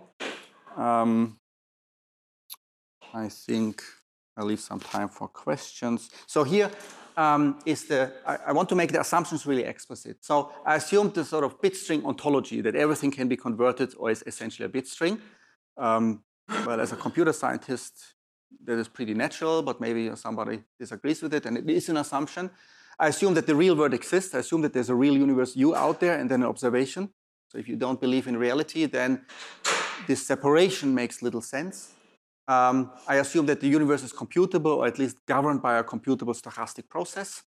I think I'll leave some time for questions. So here is I want to make the assumptions really explicit. So I assumed the sort of bit string ontology, that everything can be converted or is essentially a bit string. Well, as a computer scientist, that is pretty natural, but maybe somebody disagrees with it, and it is an assumption. I assume that the real world exists. I assume that there's a real universe U out there and then an observation. So if you don't believe in reality, then this separation makes little sense. I assume that the universe is computable, or at least governed by a computable stochastic process,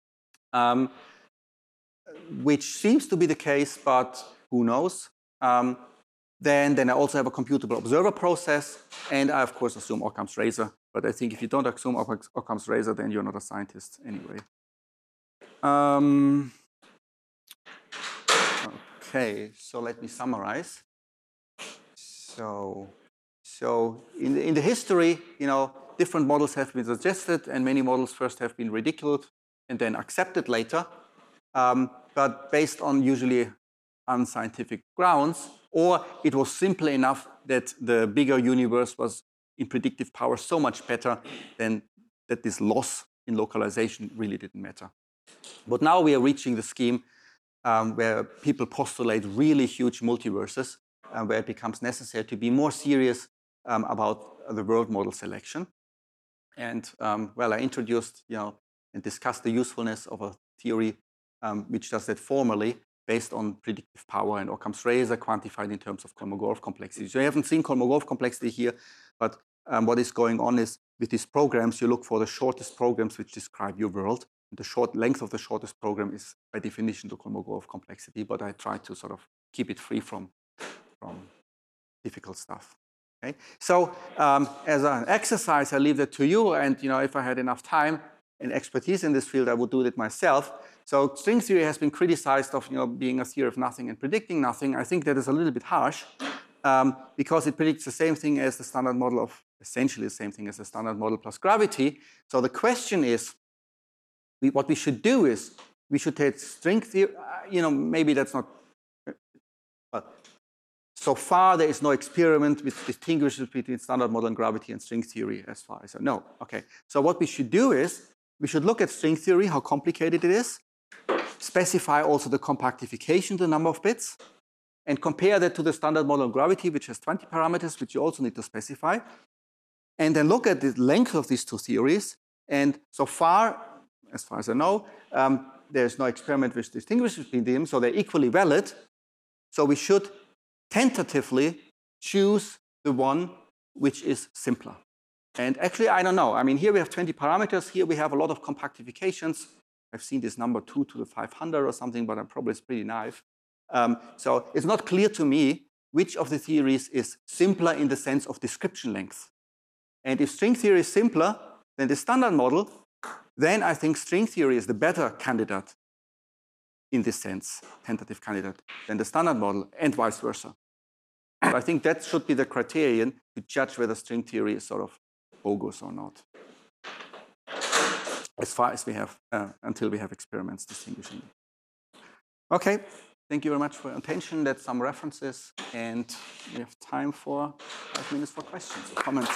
which seems to be the case, but who knows? Then I also have a computable observer process, and I, of course, assume Occam's razor. But I think if you don't assume Occam's razor, then you're not a scientist anyway. Okay, so let me summarize. So in the history, different models have been suggested, and many models first have been ridiculed and then accepted later, but based on usually unscientific grounds, or it was simple enough that the bigger universe was in predictive power so much better than that this loss in localization really didn't matter. But now we are reaching the scheme where people postulate really huge multiverses, where it becomes necessary to be more serious about the world model selection. And well, I introduced, and discussed the usefulness of a theory which does that formally based on predictive power and Occam's razor quantified in terms of Kolmogorov complexity. So you haven't seen Kolmogorov complexity here, but what is going on is with these programs, you look for the shortest programs which describe your world. The short length of the shortest program is by definition the Kolmogorov complexity, but I try to sort of keep it free from difficult stuff. Okay? So as an exercise, I leave that to you, and if I had enough time and expertise in this field, I would do it myself. So string theory has been criticized of being a theory of nothing and predicting nothing. I think that is a little bit harsh because it predicts the same thing as the standard model of, essentially the same thing as the standard model plus gravity. So the question is, what we should do is, we should take string theory, maybe that's not, but so far there is no experiment which distinguishes between standard model and gravity and string theory as far as I know. Okay, so what we should do is, we should look at string theory, how complicated it is, specify also the compactification, the number of bits, and compare that to the standard model of gravity, which has 20 parameters, which you also need to specify, and then look at the length of these two theories. And so far as I know, there's no experiment which distinguishes between them, so they're equally valid. So we should tentatively choose the one which is simpler. And actually, I don't know. I mean, here we have 20 parameters. Here we have a lot of compactifications. I've seen this number 2 to the 500 or something, but I'm probably pretty naive. So it's not clear to me which of the theories is simpler in the sense of description length. And if string theory is simpler than the standard model, then I think string theory is the better candidate in this sense, tentative candidate, than the standard model, and vice versa. So I think that should be the criterion to judge whether string theory is sort of bogus or not, as far as we have, until we have experiments distinguishing it. Okay, thank you very much for your attention. That's some references, and we have time for 5 minutes for questions or comments.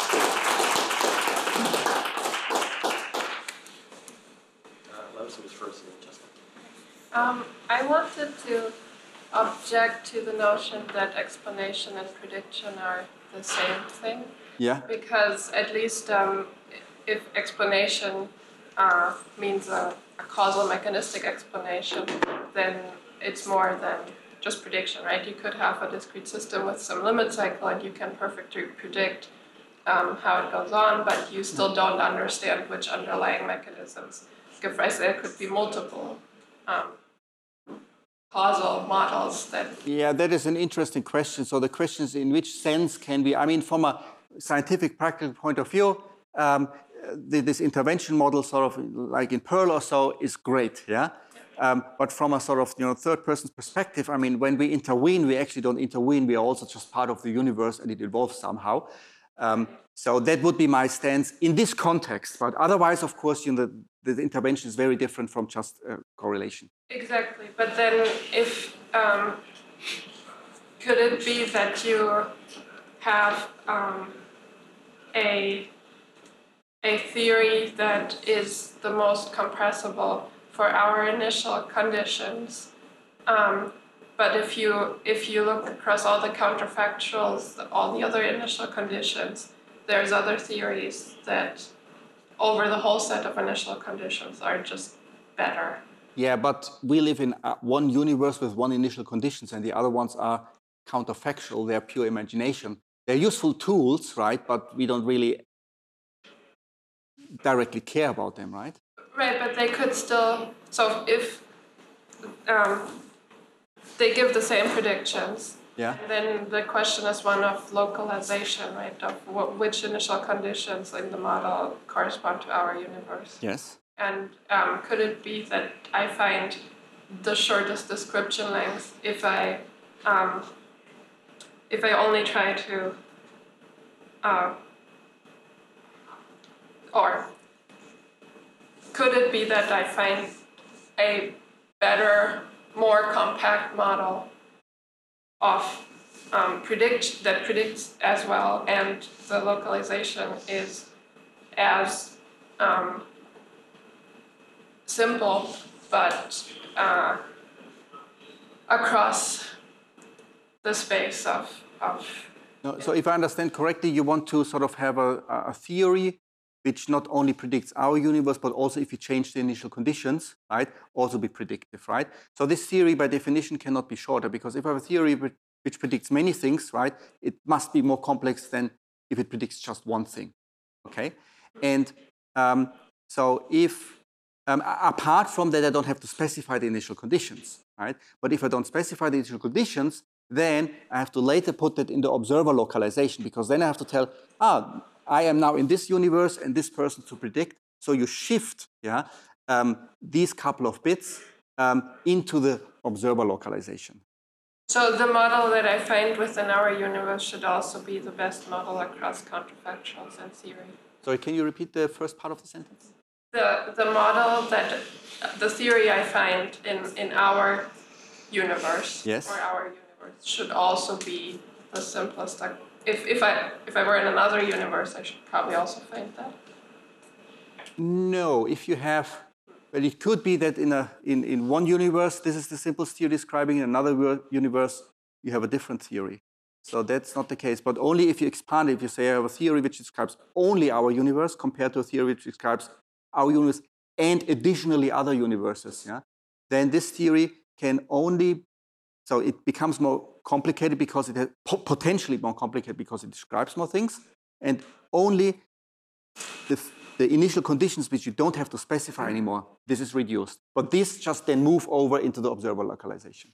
I wanted to object to the notion that explanation and prediction are the same thing. Yeah. Because at least if explanation means a causal mechanistic explanation, then it's more than just prediction, right? You could have a discrete system with some limit cycle and you can perfectly predict how it goes on, but you still don't understand which underlying mechanisms give rise. There could be multiple causal models that... Yeah, that is an interesting question. So the question is, in which sense can we, I mean, from a scientific practical point of view, this intervention model sort of like in Perl or so is great, yeah? But from a sort of third person perspective, I mean, when we intervene, we actually don't intervene. We are also just part of the universe and it evolves somehow. So that would be my stance in this context. But otherwise, of course, the intervention is very different from just correlation. Exactly. But then if, could it be that you have a theory that is the most compressible for our initial conditions? But if you look across all the counterfactuals, all the other initial conditions, there's other theories that over the whole set of initial conditions are just better. Yeah, but we live in one universe with one initial conditions, and the other ones are counterfactual. They're pure imagination. They're useful tools, right? But we don't really directly care about them, right? Right, but they could still. So if they give the same predictions. Yeah. Then the question is one of localization, right? Of which initial conditions in the model correspond to our universe. Yes. And could it be that I find the shortest description length if I only try to, or could it be that I find a better, more compact model of that predicts as well, and the localization is as simple, but across the space of. No, so if I understand correctly, you want to sort of have a theory which not only predicts our universe, but also if you change the initial conditions, right, also be predictive, right? So this theory by definition cannot be shorter, because if I have a theory which predicts many things, right, it must be more complex than if it predicts just one thing, okay? And so if, apart from that, I don't have to specify the initial conditions, right? But if I don't specify the initial conditions, then I have to later put that in the observer localization, because then I have to tell, I am now in this universe and this person to predict. So you shift these couple of bits into the observer localization. So the model that I find within our universe should also be the best model across counterfactuals and theory. Sorry, can you repeat the first part of the sentence? The model the theory I find in our universe, yes, or our universe, should also be the simplest. If I were in another universe, I should probably also find that. No, if you have, well, it could be that in one universe this is the simplest theory describing. In another universe you have a different theory. So that's not the case. But only if you expand it, if you say I have a theory which describes only our universe compared to a theory which describes our universe and additionally other universes, then this theory can only, so it becomes more complicated because it has potentially more complicated because it describes more things, and only the initial conditions which you don't have to specify anymore, this is reduced. But this just then move over into the observer localization.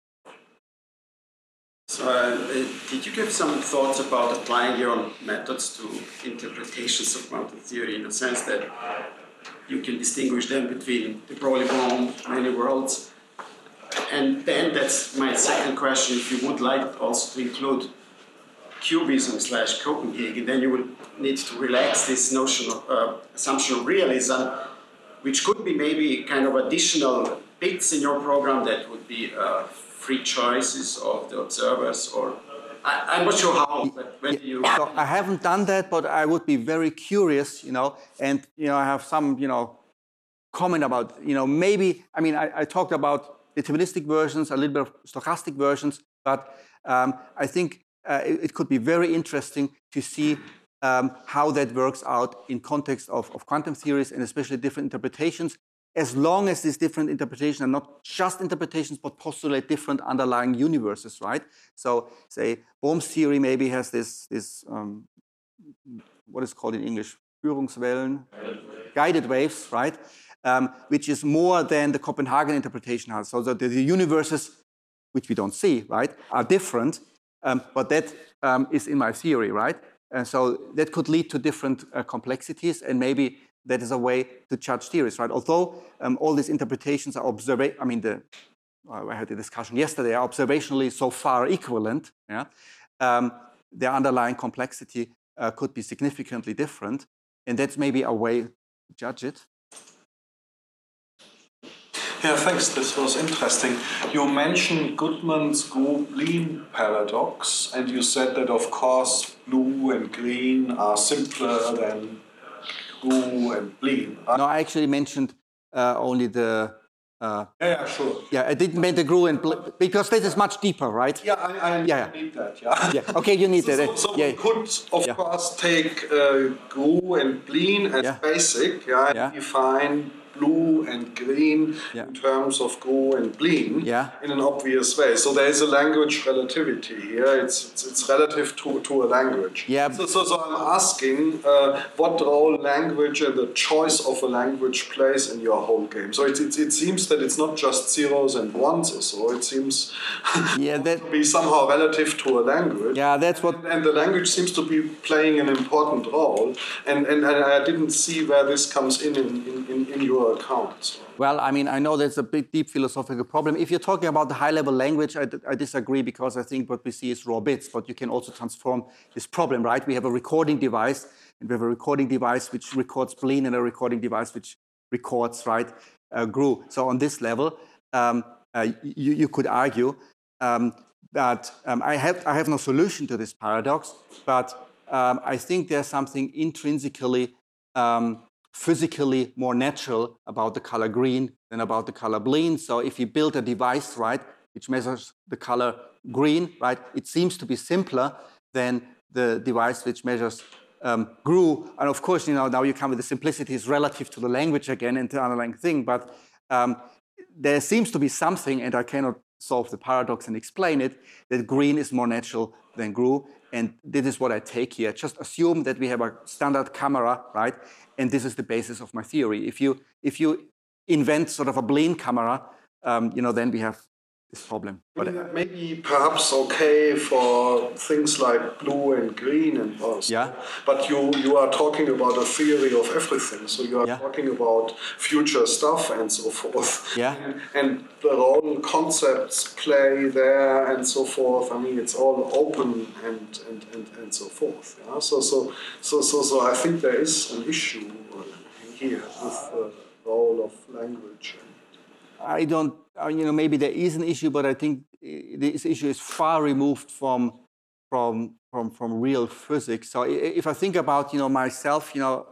So did you give some thoughts about applying your own methods to interpretations of quantum theory, in the sense that you can distinguish them between the Broglie-Bohm many worlds? And then that's my second question, if you would like also to include cubism / Copenhagen, then you would need to relax this notion of assumption of realism, which could be maybe kind of additional bits in your program that would be free choices of the observers, or I'm not sure how, but when do you... So I haven't done that, but I would be very curious, and, I have some, comment about, maybe, I talked about deterministic versions, a little bit of stochastic versions, but I think it could be very interesting to see how that works out in context of quantum theories, and especially different interpretations, as long as these different interpretations are not just interpretations, but postulate different underlying universes, right? So, say, Bohm's theory maybe has this what is called in English, Führungswellen, guided waves, right? Which is more than the Copenhagen interpretation has. So that the universes, which we don't see, right, are different, but that is in my theory, right? And so that could lead to different complexities, and maybe that is a way to judge theories, right? Although all these interpretations are I had a discussion yesterday, are observationally so far equivalent, their underlying complexity could be significantly different. And that's maybe a way to judge it. Yeah, thanks. This was interesting. You mentioned Goodman's Grue-Blin paradox, and you said that, of course, blue and green are simpler than Grue and Blin. No, I actually mentioned only the... yeah, sure. Yeah, I didn't make the Grue and Blin, because this is much deeper, right? Yeah, I need that, yeah. Okay, you need that. So we could, of course, take Grue and Blin as basic, and define blue and green in terms of Grue and Blin in an obvious way. So there is a language relativity here. It's relative to a language. Yeah. So I'm asking what role language and the choice of a language plays in your whole game. So it seems that it's not just zeros and ones or so. It seems to be somehow relative to a language. Yeah, that's what. And the language seems to be playing an important role. And I didn't see where this comes in your account. So. Well, I mean, I know there's a big, deep philosophical problem. If you're talking about the high-level language, I disagree, because I think what we see is raw bits, but you can also transform this problem, right? We have a recording device, and we have a recording device which records Blin, and a recording device which records, right, Grue. So on this level, you could argue that I have no solution to this paradox, but I think there's something intrinsically physically more natural about the color green than about the color Blin. So if you build a device, right, which measures the color green, right, it seems to be simpler than the device which measures Grue. And of course, now you come with the simplicities relative to the language again and the underlying thing, but there seems to be something, and I cannot solve the paradox and explain it, that green is more natural than Grue. And this is what I take here. Just assume that we have a standard camera, right? And this is the basis of my theory. If you invent sort of a Blin camera, then we have this problem. But maybe perhaps okay for things like blue and green and those. Yeah. But you are talking about a theory of everything. So you are talking about future stuff and so forth. Yeah. And the role concepts play there and so forth. I mean, it's all open and so forth. Yeah? So I think there is an issue here with the role of language. I don't, maybe there is an issue, but I think this issue is far removed from real physics. So if I think about, myself,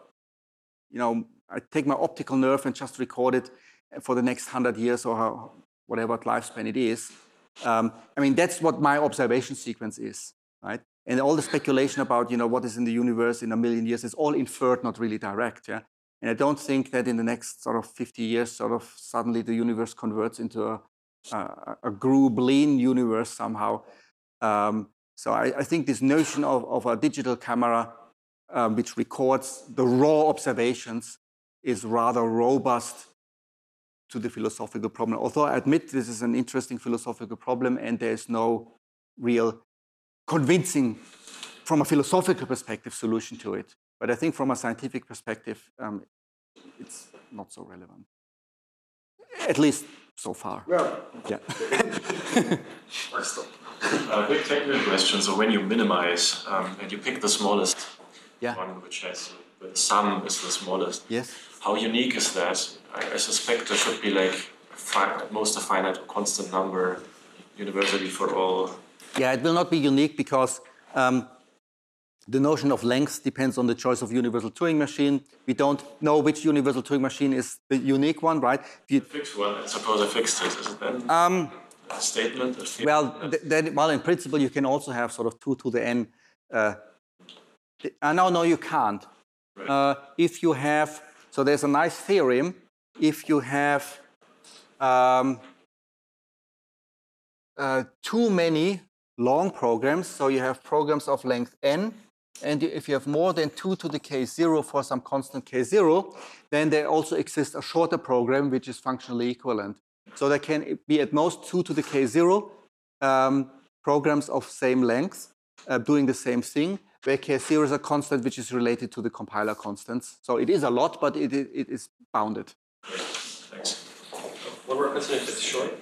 I take my optical nerve and just record it for the next 100 years or whatever lifespan it is. That's what my observation sequence is, right? And all the speculation about, what is in the universe in a million years is all inferred, not really direct, yeah? And I don't think that in the next sort of 50 years, sort of suddenly the universe converts into a Grue-Blin universe somehow. So I think this notion of a digital camera which records the raw observations is rather robust to the philosophical problem. Although I admit this is an interesting philosophical problem and there's no real convincing, from a philosophical perspective, solution to it. But I think from a scientific perspective, it's not so relevant. At least so far. Yeah. A big technical question. So when you minimize and you pick the smallest one, which has the sum is the smallest. Yes. How unique is that? I suspect there should be like at most a finite or constant number universally for all. Yeah, it will not be unique because the notion of length depends on the choice of universal Turing machine. We don't know which universal Turing machine is the unique one, right? The fixed one, and suppose I fixed it, is it then a statement? Well, in principle, you can also have sort of 2 to the n. No, you can't. Right. If you have, so there's a nice theorem, if you have too many long programs, so you have programs of length n, and if you have more than 2 to the k0 for some constant k0, then there also exists a shorter program which is functionally equivalent. So there can be at most 2 to the k0 programs of same length doing the same thing, where k0 is a constant which is related to the compiler constants. So it is a lot, but it is bounded. Thanks. One more question if it's short.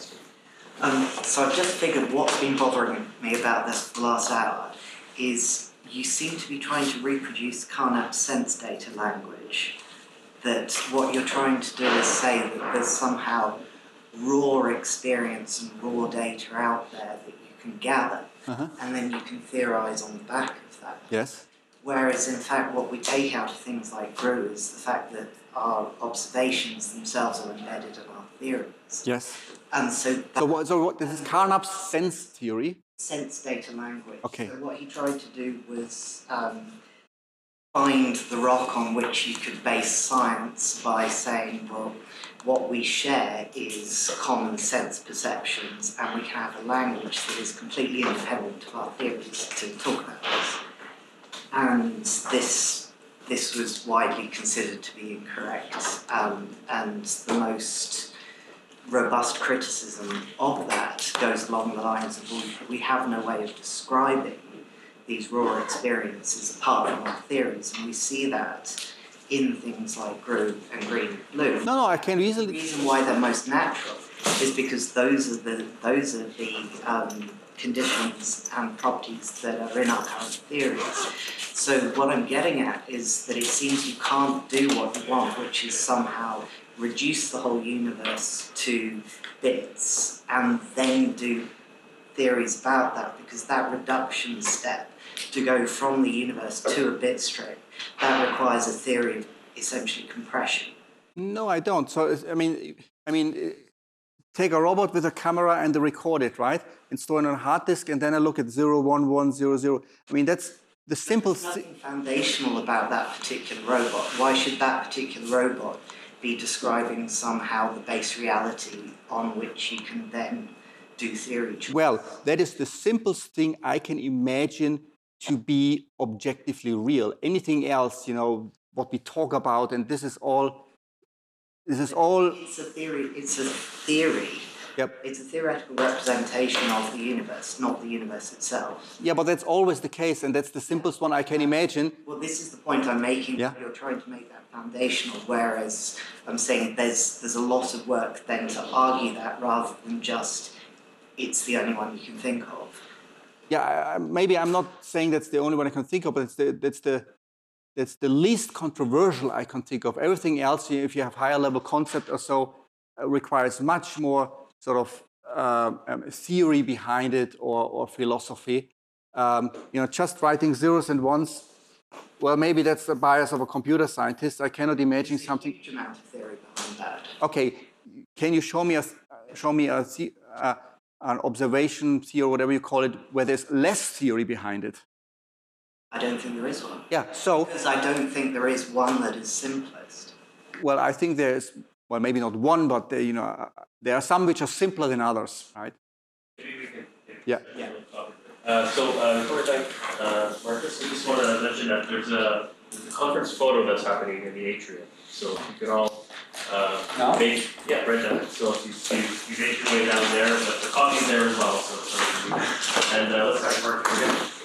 So I've just figured what's been bothering me about this last hour is you seem to be trying to reproduce Carnap's sense data language, that what you're trying to do is say that there's somehow raw experience and raw data out there that you can gather, and then you can theorize on the back of that. Yes. Whereas, in fact, what we take out of things like GRU is the fact that our observations themselves are embedded in our theories. Yes. And so what this is Carnap's sense theory? Sense data language. Okay. So what he tried to do was find the rock on which you could base science by saying, well, what we share is common sense perceptions, and we can have a language that is completely independent of our theories to talk about this. And this was widely considered to be incorrect, and the most robust criticism of that goes along the lines of, well, we have no way of describing these raw experiences apart from our theories, and we see that in things like GRU and green and blue. No, I can easily. The reason why they're most natural is because those are the conditions and properties that are in our current theories. So what I'm getting at is that it seems you can't do what you want, which is somehow reduce the whole universe to bits and then do theories about that, because that reduction step to go from the universe to a bit string, that requires a theory of essentially compression. No, I don't. So I mean, take a robot with a camera and record it, right? And store it on a hard disk, and then I look at 0, 1, 1, 0, 0. I mean, that's the simple. There's nothing foundational about that particular robot. Why should that particular robot be describing somehow the base reality on which you can then do theory? Well, that is the simplest thing I can imagine to be objectively real. Anything else, what we talk about, and this is all. It's a theory. It's a theory. Yep. It's a theoretical representation of the universe, not the universe itself. Yeah, but that's always the case, and that's the simplest one I can imagine. Well, this is the point I'm making. Yeah. You're trying to make that foundational, whereas I'm saying there's a lot of work then to argue that, rather than just it's the only one you can think of. Yeah, maybe I'm not saying that's the only one I can think of, but that's the least controversial I can think of. Everything else, if you have higher level concept or so, requires much more sort of theory behind it or philosophy. Just writing zeros and ones, well, maybe that's the bias of a computer scientist. I cannot imagine something. There's a huge amount of theory behind that. Okay, can you show me an observation theory, or whatever you call it, where there's less theory behind it? I don't think there is one. Yeah, so... Because I don't think there is one that is simplest. Well, I think there's, well, maybe not one, but there are some which are simpler than others, right? Maybe we can... Yeah. Before I thank Marcus, I just want to mention that there's a conference photo that's happening in the atrium. So if you can all right down. So if you make your way down there, but the coffee's there as well. And let's thank Marcus again.